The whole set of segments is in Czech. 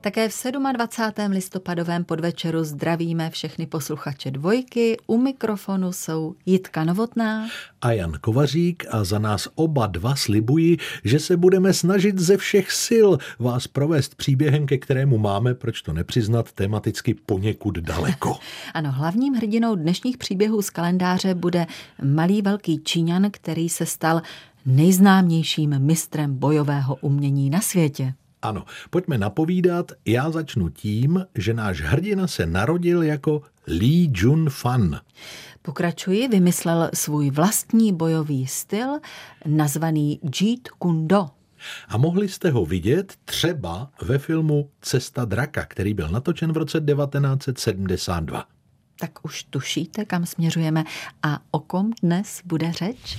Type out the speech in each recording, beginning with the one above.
Také v 27. listopadovém podvečeru zdravíme všechny posluchače Dvojky. U mikrofonu jsou Jitka Novotná a Jan Kovařík a za nás oba dva slibuji, že se budeme snažit ze všech sil vás provést příběhem, ke kterému máme, proč to nepřiznat, tematicky poněkud daleko. Ano, hlavním hrdinou dnešních příběhů z kalendáře bude malý velký Číňan, který se stal nejznámějším mistrem bojového umění na světě. Ano, pojďme napovídat. Já začnu tím, že náš hrdina se narodil jako Lee Jun-fan. Pokračuji, vymyslel svůj vlastní bojový styl, nazvaný Jeet Kune Do. A mohli jste ho vidět třeba ve filmu Cesta draka, který byl natočen v roce 1972. Tak už tušíte, kam směřujeme a o kom dnes bude řeč?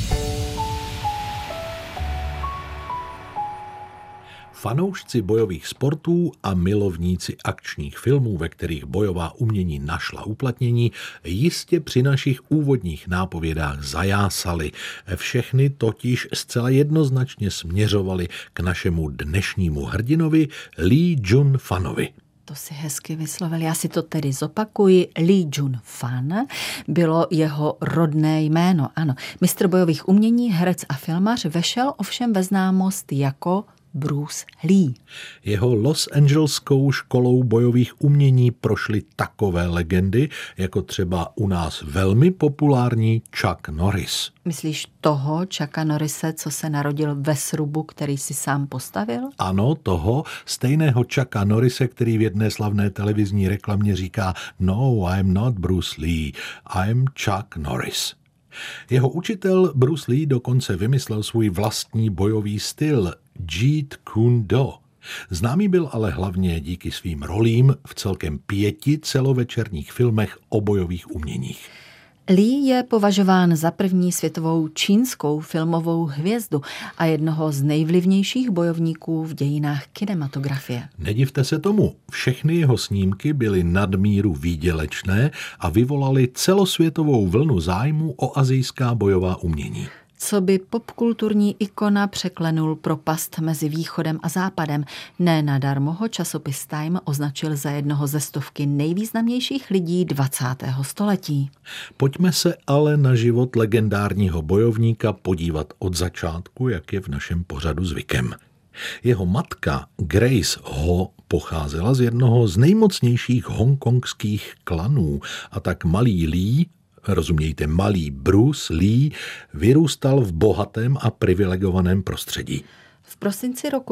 Fanoušci bojových sportů a milovníci akčních filmů, ve kterých bojová umění našla uplatnění, jistě při našich úvodních nápovědách zajásali. Všechny totiž zcela jednoznačně směřovali k našemu dnešnímu hrdinovi Lee Jun-fanovi. To si hezky vyslovil. Já si to tedy zopakuji. Lee Jun-fan bylo jeho rodné jméno. Ano, mistr bojových umění, herec a filmař, vešel ovšem ve známost jako Bruce Lee. Jeho Los Angeleskou školou bojových umění prošly takové legendy, jako třeba u nás velmi populární Chuck Norris. Myslíš toho Chucka Norrise, co se narodil ve srubu, který si sám postavil? Ano, toho stejného Chucka Norrise, který v jedné slavné televizní reklamě říká "No, I'm not Bruce Lee, I'm Chuck Norris." Jeho učitel Bruce Lee dokonce vymyslel svůj vlastní bojový styl Jeet Kune Do. Známý byl ale hlavně díky svým rolím v celkem 5 celovečerních filmech o bojových uměních. Lee je považován za první světovou čínskou filmovou hvězdu a jednoho z nejvlivnějších bojovníků v dějinách kinematografie. Nedivte se tomu, všechny jeho snímky byly nadmíru výdělečné a vyvolaly celosvětovou vlnu zájmu o asijská bojová umění. Co by popkulturní ikona překlenul propast mezi východem a západem. Ne nadarmo ho časopis Time označil za jednoho ze stovky nejvýznamnějších lidí 20. století. Pojďme se ale na život legendárního bojovníka podívat od začátku, jak je v našem pořadu zvykem. Jeho matka Grace Ho pocházela z jednoho z nejmocnějších hongkongských klanů a tak malý Lee, rozumějte malý Bruce Lee, vyrůstal v bohatém a privilegovaném prostředí. V prosinci roku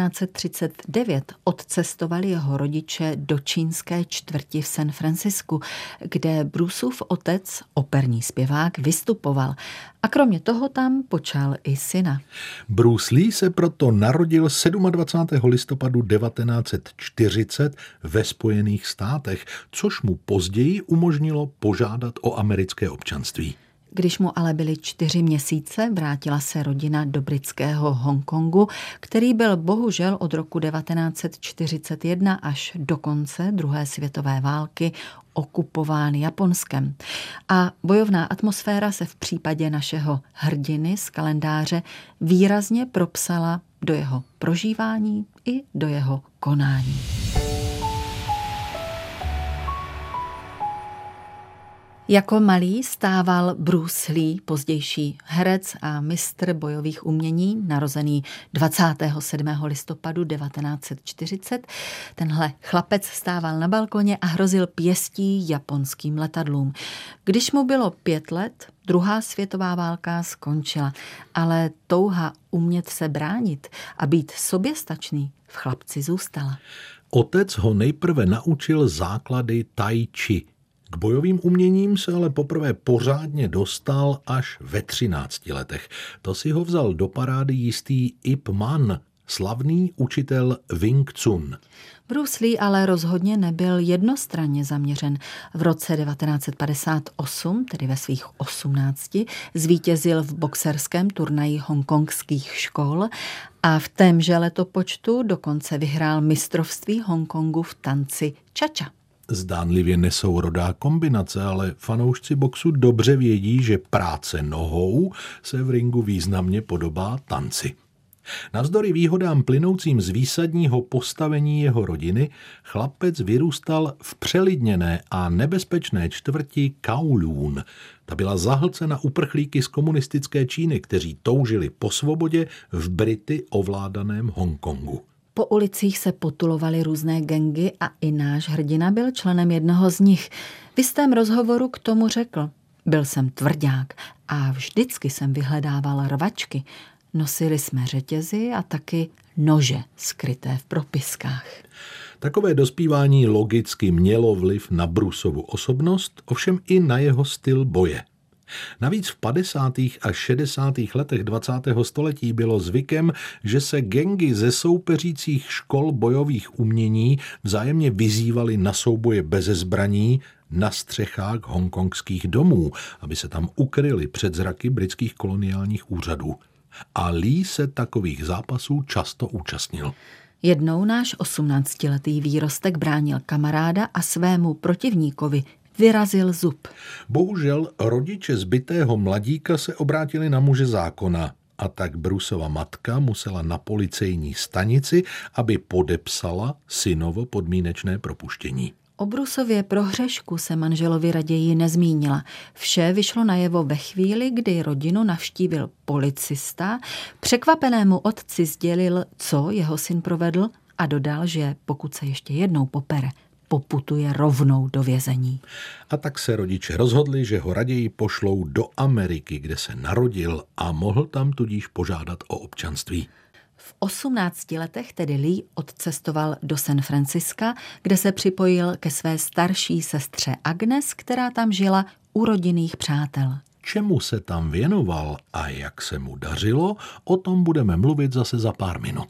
1939 odcestovali jeho rodiče do čínské čtvrti v San Francisku, kde Bruceův otec, operní zpěvák, vystupoval. A kromě toho tam počal i syna. Bruce Lee se proto narodil 27. listopadu 1940 ve Spojených státech, což mu později umožnilo požádat o americké občanství. Když mu ale byly 4 měsíce, vrátila se rodina do britského Hongkongu, který byl bohužel od roku 1941 až do konce druhé světové války okupován Japonskem. A bojovná atmosféra se v případě našeho hrdiny z kalendáře výrazně propsala do jeho prožívání i do jeho konání. Jako malý stával Bruce Lee, pozdější herec a mistr bojových umění, narozený 27. listopadu 1940. Tenhle chlapec stával na balkoně a hrozil pěstí japonským letadlům. Když mu bylo 5 let, druhá světová válka skončila, ale touha umět se bránit a být soběstačný v chlapci zůstala. Otec ho nejprve naučil základy tai chi. K bojovým uměním se ale poprvé pořádně dostal až ve 13 letech. To si ho vzal do parády jistý Ip Man, slavný učitel Wing Chun. Bruce Lee ale rozhodně nebyl jednostranně zaměřen. V roce 1958, tedy ve svých 18, zvítězil v boxerském turnaji hongkongských škol a v témže letopočtu dokonce vyhrál mistrovství Hongkongu v tanci cha-cha. Zdánlivě nesourodá kombinace, ale fanoušci boxu dobře vědí, že práce nohou se v ringu významně podobá tanci. Navzdory výhodám plynoucím z výsadního postavení jeho rodiny, chlapec vyrůstal v přelidněné a nebezpečné čtvrti Kowloon. Ta byla zahlcena uprchlíky z komunistické Číny, kteří toužili po svobodě v Brity ovládaném Hongkongu. Po ulicích se potulovaly různé gangy a i náš hrdina byl členem jednoho z nich. V jistém rozhovoru k tomu řekl: byl jsem tvrdák a vždycky jsem vyhledával rvačky. Nosili jsme řetězy a taky nože skryté v propiskách. Takové dospívání logicky mělo vliv na Bruceovu osobnost, ovšem i na jeho styl boje. Navíc v 50. a 60. letech 20. století bylo zvykem, že se gangy ze soupeřících škol bojových umění vzájemně vyzývaly na souboje beze zbraní na střechách hongkongských domů, aby se tam ukryli před zraky britských koloniálních úřadů. A Lee se takových zápasů často účastnil. Jednou náš 18letý výrostek bránil kamaráda a svému protivníkovi vyrazil zub. Bohužel rodiče zbitého mladíka se obrátili na muže zákona a tak Bruceova matka musela na policejní stanici, aby podepsala synovo podmínečné propuštění. O Bruceově prohřešku se manželovi raději nezmínila. Vše vyšlo najevo ve chvíli, kdy rodinu navštívil policista, překvapenému otci sdělil, co jeho syn provedl, a dodal, že pokud se ještě jednou popere, poputuje rovnou do vězení. A tak se rodiče rozhodli, že ho raději pošlou do Ameriky, kde se narodil a mohl tam tudíž požádat o občanství. V 18 letech tedy Lee odcestoval do San Franciska, kde se připojil ke své starší sestře Agnes, která tam žila u rodinných přátel. Čemu se tam věnoval a jak se mu dařilo, o tom budeme mluvit zase za pár minut.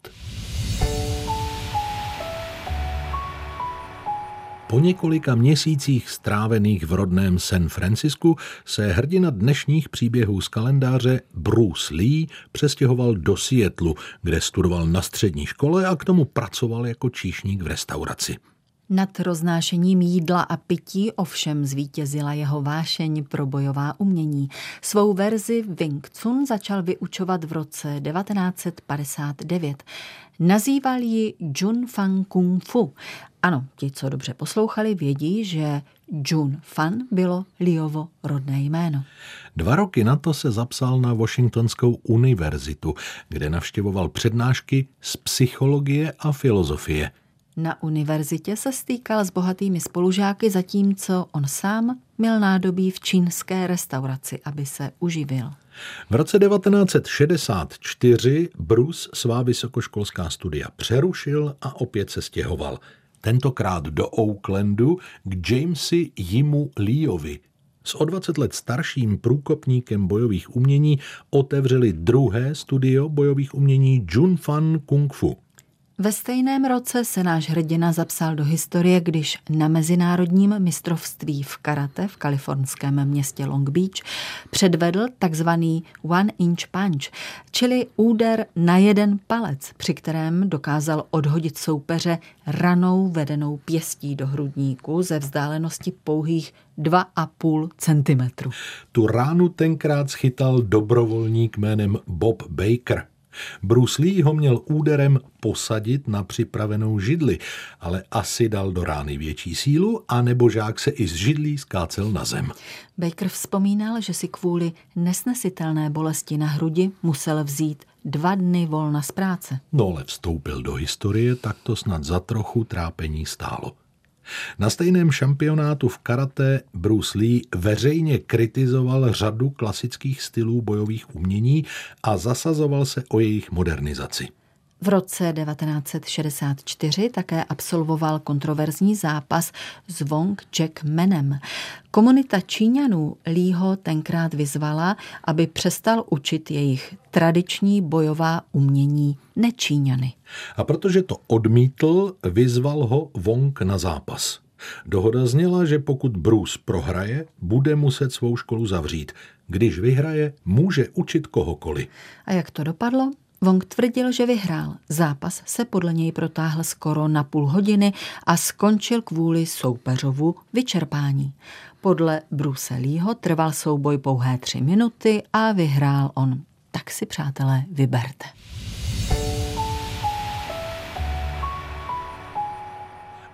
Po několika měsících strávených v rodném San Francisku se hrdina dnešních příběhů z kalendáře Bruce Lee přestěhoval do Seattlu, kde studoval na střední škole a k tomu pracoval jako číšník v restauraci. Nad roznášením jídla a pití ovšem zvítězila jeho vášeň pro bojová umění. Svou verzi Wing Chun začal vyučovat v roce 1959. Nazýval ji Jun Fan Kung Fu. Ano, ti, co dobře poslouchali, vědí, že Jun Fan bylo Leeovo rodné jméno. 2 roky na to se zapsal na Washingtonskou univerzitu, kde navštěvoval přednášky z psychologie a filozofie. Na univerzitě se stýkal s bohatými spolužáky, zatímco on sám měl nádobí v čínské restauraci, aby se uživil. V roce 1964 Bruce svá vysokoškolská studia přerušil a opět se stěhoval. Tentokrát do Oaklandu k Jamesi Yimu Leeovi. S o 20 let starším průkopníkem bojových umění otevřeli druhé studio bojových umění Jun Fan Kung Fu. Ve stejném roce se náš hrdina zapsal do historie, když na mezinárodním mistrovství v karate v kalifornském městě Long Beach předvedl takzvaný one inch punch, čili úder na jeden palec, při kterém dokázal odhodit soupeře ranou vedenou pěstí do hrudníku ze vzdálenosti pouhých 2,5 centimetru. Tu ránu tenkrát schytal dobrovolník jménem Bob Baker. Bruce Lee ho měl úderem posadit na připravenou židli, ale asi dal do rány větší sílu, anebo žák se i z židlí skácel na zem. Baker vzpomínal, že si kvůli nesnesitelné bolesti na hrudi musel vzít 2 dny volna z práce. No ale vstoupil do historie, tak to snad za trochu trápení stálo. Na stejném šampionátu v karate Bruce Lee veřejně kritizoval řadu klasických stylů bojových umění a zasazoval se o jejich modernizaci. V roce 1964 také absolvoval kontroverzní zápas s Wong Jack Manem. Komunita Číňanů Leeho tenkrát vyzvala, aby přestal učit jejich tradiční bojová umění nečíňany. A protože to odmítl, vyzval ho Wong na zápas. Dohoda zněla, že pokud Bruce prohraje, bude muset svou školu zavřít. Když vyhraje, může učit kohokoliv. A jak to dopadlo? Wong tvrdil, že vyhrál. Zápas se podle něj protáhl skoro na půl hodiny a skončil kvůli soupeřovu vyčerpání. Podle Bruce Leeho trval souboj pouhé 3 minuty a vyhrál on. Tak si, přátelé, vyberte.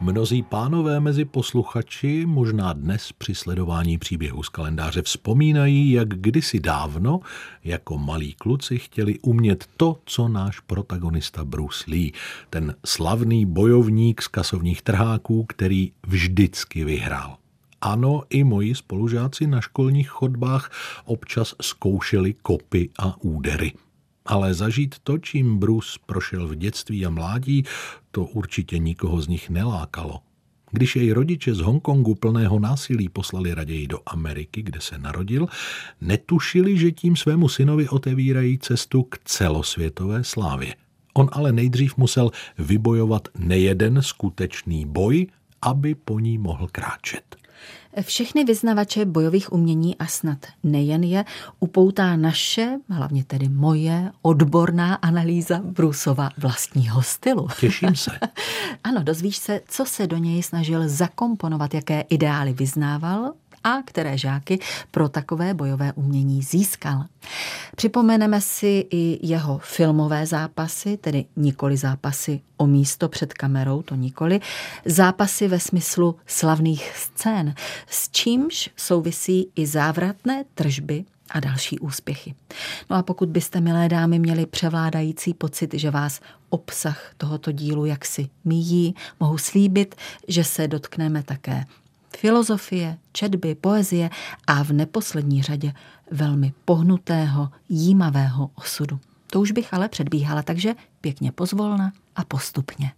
Mnozí pánové mezi posluchači možná dnes při sledování příběhu z kalendáře vzpomínají, jak kdysi dávno jako malí kluci chtěli umět to, co náš protagonista Bruce Lee, ten slavný bojovník z kasovních trháků, který vždycky vyhrál. Ano, i moji spolužáci na školních chodbách občas zkoušeli kopy a údery. Ale zažít to, čím Bruce prošel v dětství a mládí, to určitě nikoho z nich nelákalo. Když jej rodiče z Hongkongu plného násilí poslali raději do Ameriky, kde se narodil, netušili, že tím svému synovi otevírají cestu k celosvětové slávě. On ale nejdřív musel vybojovat nejeden skutečný boj, aby po ní mohl kráčet. Všechny vyznavače bojových umění a snad nejen je upoutá naše, hlavně tedy moje, odborná analýza Bruceova vlastního stylu. Těším se. Ano, dozvíš se, co se do něj snažil zakomponovat, jaké ideály vyznával a které žáky pro takové bojové umění získal. Připomeneme si i jeho filmové zápasy, tedy nikoli zápasy o místo před kamerou, to nikoli, zápasy ve smyslu slavných scén, s čímž souvisí i závratné tržby a další úspěchy. No a pokud byste, milé dámy, měli převládající pocit, že vás obsah tohoto dílu jaksi míjí, mohu slíbit, že se dotkneme také filozofie, četby, poezie a v neposlední řadě velmi pohnutého, jímavého osudu. To už bych ale předbíhala, takže pěkně pozvolna a postupně.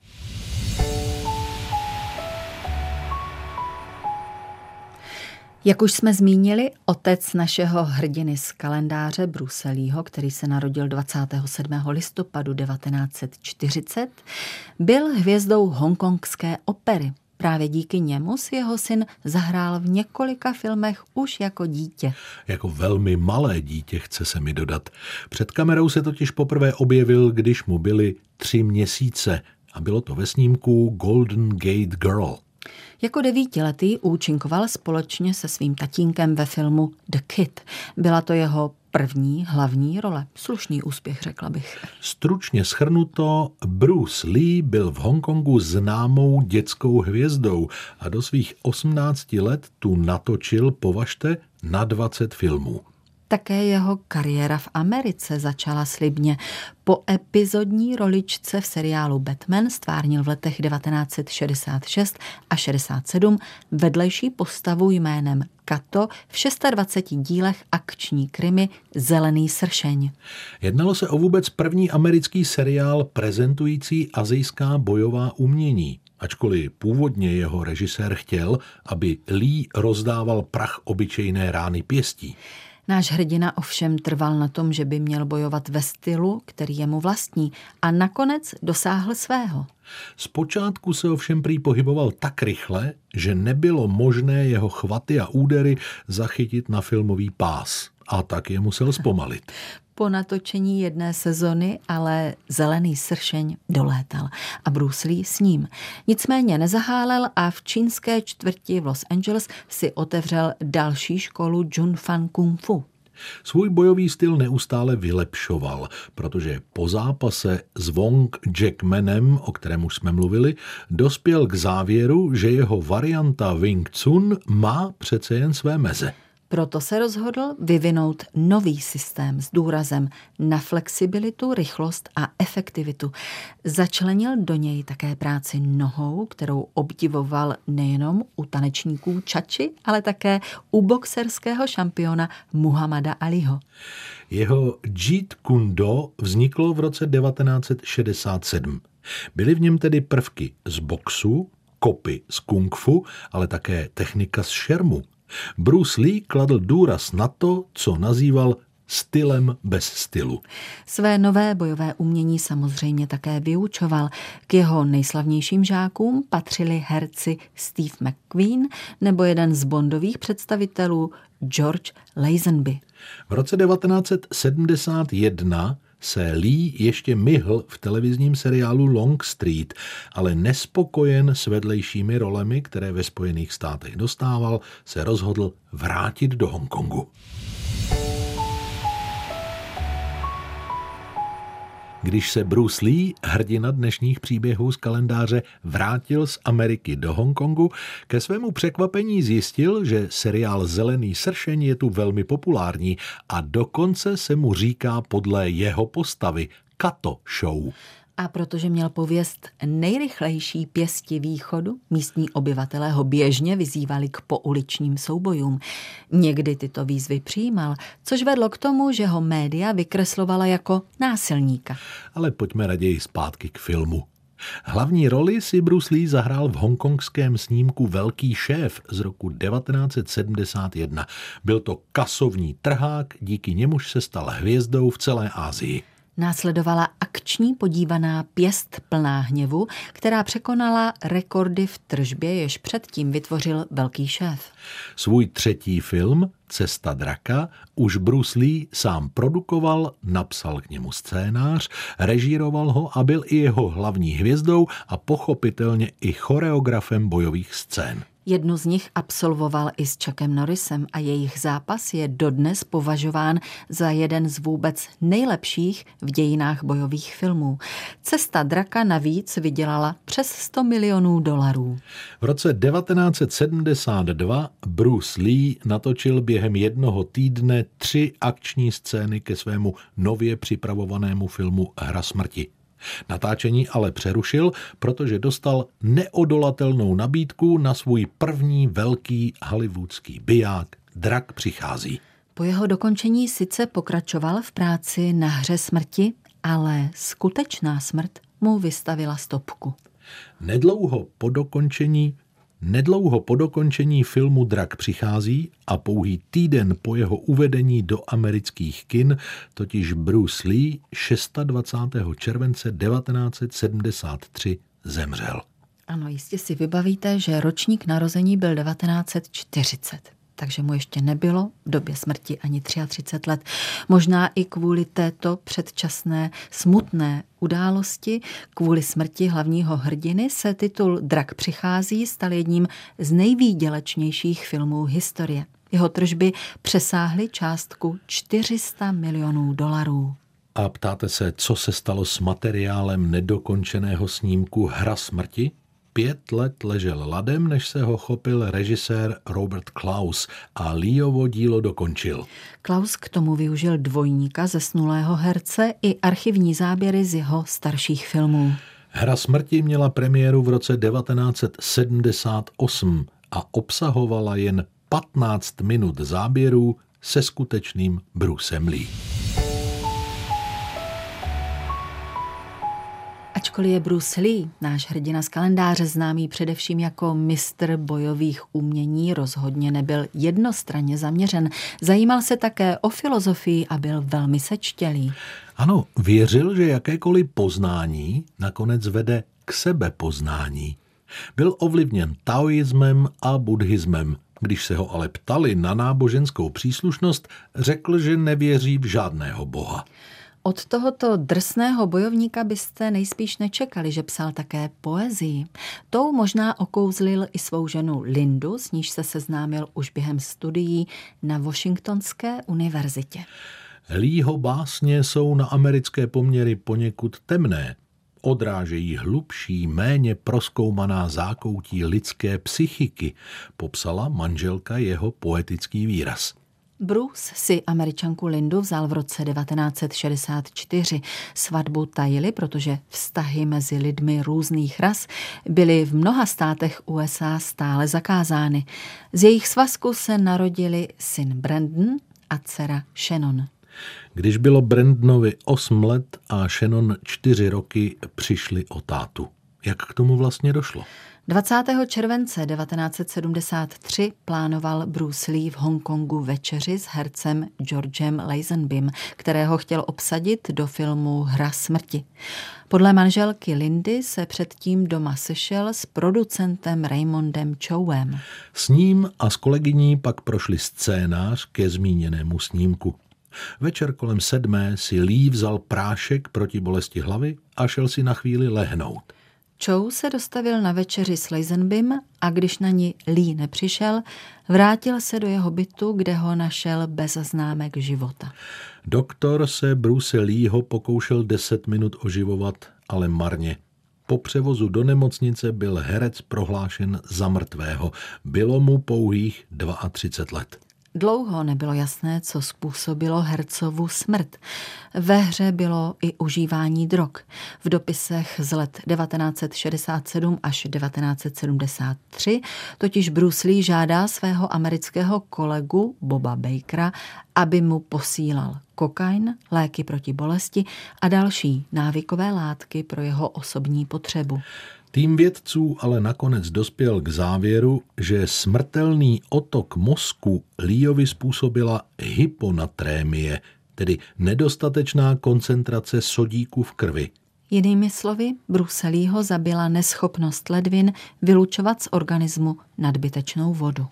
Jak už jsme zmínili, otec našeho hrdiny z kalendáře Bruce Leeho, který se narodil 27. listopadu 1940, byl hvězdou hongkongské opery. Právě díky němu si jeho syn zahrál v několika filmech už jako dítě. Jako velmi malé dítě, chce se mi dodat. Před kamerou se totiž poprvé objevil, když mu byly 3 měsíce a bylo to ve snímku Golden Gate Girl. Jako 9letý účinkoval společně se svým tatínkem ve filmu The Kid. Byla to jeho první hlavní role. Slušný úspěch, řekla bych. Stručně shrnuto, Bruce Lee byl v Hongkongu známou dětskou hvězdou a do svých 18 let tu natočil, považte, na 20 filmů. Také jeho kariéra v Americe začala slibně. Po epizodní roličce v seriálu Batman stvárnil v letech 1966 a 67 vedlejší postavu jménem Kato v 26 dílech akční krimi Zelený sršeň. Jednalo se o vůbec první americký seriál prezentující asijská bojová umění. Ačkoliv původně jeho režisér chtěl, aby Lee rozdával prach obyčejné rány pěstí. Náš hrdina ovšem trval na tom, že by měl bojovat ve stylu, který je mu vlastní, a nakonec dosáhl svého. Zpočátku se ovšem prý pohyboval tak rychle, že nebylo možné jeho chvaty a údery zachytit na filmový pás. A tak je musel zpomalit. Po natočení jedné sezony ale Zelený sršeň dolétal a Bruce Lee s ním. Nicméně nezahálel a v čínské čtvrti v Los Angeles si otevřel další školu Junfan Kung Fu. Svůj bojový styl neustále vylepšoval, protože po zápase s Wong Jackmanem, o kterém už jsme mluvili, dospěl k závěru, že jeho varianta Wing Chun má přece jen své meze. Proto se rozhodl vyvinout nový systém s důrazem na flexibilitu, rychlost a efektivitu. Začlenil do něj také práci nohou, kterou obdivoval nejenom u tanečníků Čači, ale také u boxerského šampiona Muhammada Aliho. Jeho Jeet Kune Do vzniklo v roce 1967. Byly v něm tedy prvky z boxu, kopy z kung fu, ale také technika z šermu. Bruce Lee kladl důraz na to, co nazýval stylem bez stylu. Své nové bojové umění samozřejmě také vyučoval. K jeho nejslavnějším žákům patřili herci Steve McQueen nebo jeden z bondových představitelů George Lazenby. V roce 1971 se Lee ještě myhl v televizním seriálu Long Street, ale nespokojen s vedlejšími rolemi, které ve Spojených státech dostával, se rozhodl vrátit do Hongkongu. Když se Bruce Lee, hrdina dnešních příběhů z kalendáře, vrátil z Ameriky do Hongkongu, ke svému překvapení zjistil, že seriál Zelený sršeň je tu velmi populární a dokonce se mu říká podle jeho postavy Kato Show. A protože měl pověst nejrychlejší pěsti východu, místní obyvatelé ho běžně vyzývali k pouličním soubojům. Někdy tyto výzvy přijímal, což vedlo k tomu, že ho média vykreslovala jako násilníka. Ale pojďme raději zpátky k filmu. Hlavní roli si Bruce Lee zahrál v hongkongském snímku Velký šéf z roku 1971. Byl to kasovní trhák, díky němuž se stal hvězdou v celé Asii. Následovala akční podívaná pěst plná hněvu, která překonala rekordy v tržbě, jež předtím vytvořil Velký šéf. Svůj třetí film, Cesta draka, už Bruce Lee sám produkoval, napsal k němu scénář, režíroval ho a byl i jeho hlavní hvězdou a pochopitelně i choreografem bojových scén. Jednu z nich absolvoval i s Chuckem Norrisem a jejich zápas je dodnes považován za jeden z vůbec nejlepších v dějinách bojových filmů. Cesta draka navíc vydělala přes $100 milionů. V roce 1972 Bruce Lee natočil během jednoho týdne 3 akční scény ke svému nově připravovanému filmu Hra smrti. Natáčení ale přerušil, protože dostal neodolatelnou nabídku na svůj první velký hollywoodský biják Drak přichází. Po jeho dokončení sice pokračoval v práci na Hře smrti, ale skutečná smrt mu vystavila stopku. Nedlouho po dokončení filmu Drak přichází a pouhý týden po jeho uvedení do amerických kin totiž Bruce Lee 26. července 1973 zemřel. Ano, jistě si vybavíte, že ročník narození byl 1940. Takže mu ještě nebylo v době smrti ani 33 let. Možná i kvůli této předčasné smutné události, kvůli smrti hlavního hrdiny, se titul Drak přichází stal jedním z nejvýdělečnějších filmů historie. Jeho tržby přesáhly částku $400 milionů. A ptáte se, co se stalo s materiálem nedokončeného snímku Hra smrti? 5 let ležel ladem, než se ho chopil režisér Robert Klaus a Leeovo dílo dokončil. Klaus k tomu využil dvojníka zesnulého herce i archivní záběry z jeho starších filmů. Hra smrti měla premiéru v roce 1978 a obsahovala jen 15 minut záběrů se skutečným Brucem Lee. Ačkoliv je Bruce Lee, náš hrdina z kalendáře, známý především jako mistr bojových umění, rozhodně nebyl jednostranně zaměřen. Zajímal se také o filozofii a byl velmi sečtělý. Ano, věřil, že jakékoliv poznání nakonec vede k sebepoznání. Byl ovlivněn taoismem a buddhismem. Když se ho ale ptali na náboženskou příslušnost, řekl, že nevěří v žádného boha. Od tohoto drsného bojovníka byste nejspíš nečekali, že psal také poezii. Tou možná okouzlil i svou ženu Lindu, s níž se seznámil už během studií na Washingtonské univerzitě. Leeho básně jsou na americké poměry poněkud temné. Odrážejí hlubší, méně prozkoumaná zákoutí lidské psychiky, popsala manželka jeho poetický výraz. Bruce si Američanku Lindu vzal v roce 1964. Svatbu tajili, protože vztahy mezi lidmi různých ras byly v mnoha státech USA stále zakázány. Z jejich svazku se narodili syn Brandon a dcera Shannon. Když bylo Brandonovi 8 let a Shannon 4 roky, přišli o tátu. Jak k tomu vlastně došlo? 20. července 1973 plánoval Bruce Lee v Hongkongu večeři s hercem Georgem Lazenbym, kterého chtěl obsadit do filmu Hra smrti. Podle manželky Lindy se předtím doma sešel s producentem Raymondem Chowem. S ním a s kolegyní pak prošli scénář ke zmíněnému snímku. Večer kolem 7 si Lee vzal prášek proti bolesti hlavy a šel si na chvíli lehnout. Chow se dostavil na večeři s Lazenbym a když na ní Lee nepřišel, vrátil se do jeho bytu, kde ho našel bez známek života. Doktor se Bruce Leeho pokoušel 10 minut oživovat, ale marně. Po převozu do nemocnice byl herec prohlášen za mrtvého. Bylo mu pouhých 32 let. Dlouho nebylo jasné, co způsobilo hercovu smrt. Ve hře bylo i užívání drog. V dopisech z let 1967 až 1973 totiž Bruce Lee žádá svého amerického kolegu Boba Bakera, aby mu posílal kokain, léky proti bolesti a další návykové látky pro jeho osobní potřebu. Tým vědců ale nakonec dospěl k závěru, že smrtelný otok mozku Leeovi způsobila hyponatrémie, tedy nedostatečná koncentrace sodíku v krvi. Jinými slovy, Bruce Leeho zabila neschopnost ledvin vylučovat z organismu nadbytečnou vodu.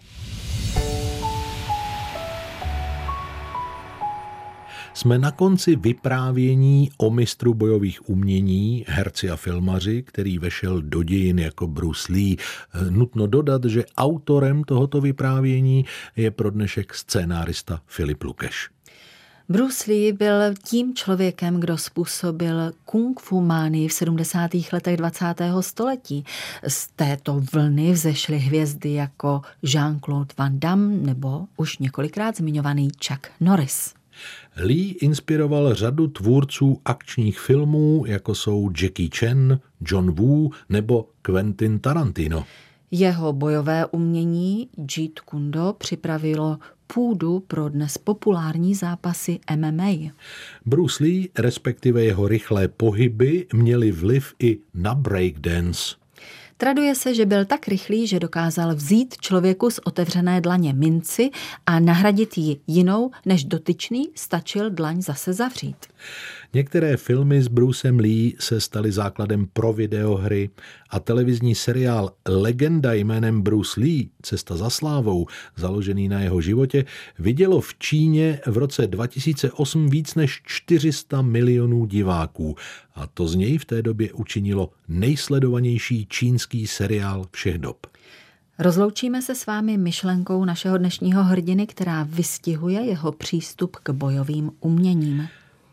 Jsme na konci vyprávění o mistru bojových umění, herci a filmaři, který vešel do dějin jako Bruce Lee. Nutno dodat, že autorem tohoto vyprávění je pro dnešek scénárista Filip Lukeš. Bruce Lee byl tím člověkem, kdo způsobil kung fu mánii v 70. letech 20. století. Z této vlny vzešly hvězdy jako Jean-Claude Van Damme nebo už několikrát zmiňovaný Chuck Norris. Lee inspiroval řadu tvůrců akčních filmů, jako jsou Jackie Chan, John Woo nebo Quentin Tarantino. Jeho bojové umění Jeet Kune Do připravilo půdu pro dnes populární zápasy MMA. Bruce Lee, respektive jeho rychlé pohyby, měli vliv i na breakdance. Traduje se, že byl tak rychlý, že dokázal vzít člověku z otevřené dlaně minci a nahradit ji jinou, než dotyčný stačil dlaň zase zavřít. Některé filmy s Brucem Lee se staly základem pro videohry a televizní seriál Legenda jménem Bruce Lee, Cesta za slávou, založený na jeho životě, vidělo v Číně v roce 2008 víc než 400 milionů diváků a to z něj v té době učinilo nejsledovanější čínský seriál všech dob. Rozloučíme se s vámi myšlenkou našeho dnešního hrdiny, která vystihuje jeho přístup k bojovým uměním.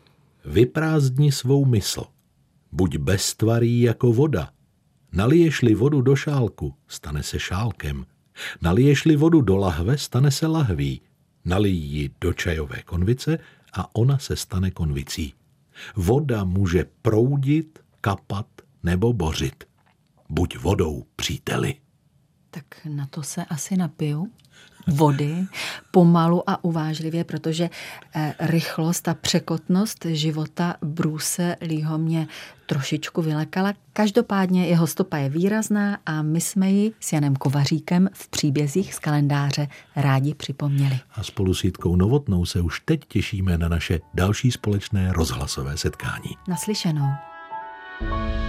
Vyprázdni svou mysl. Buď beztvarý jako voda. Naliješ-li vodu do šálku, stane se šálkem. Naliješ-li vodu do lahve, stane se lahví. Nalij ji do čajové konvice a ona se stane konvicí. Voda může proudit, kapat nebo bořit. Buď vodou, příteli. Tak na to se asi napiju. Vody, pomalu a uvážlivě, protože rychlost a překotnost života Bruce Leeho mě trošičku vylekala. Každopádně jeho stopa je výrazná a my jsme ji s Janem Kovaříkem v příbězích z kalendáře rádi připomněli. A spolu s Jitkou Novotnou se už teď těšíme na naše další společné rozhlasové setkání. Naslyšenou.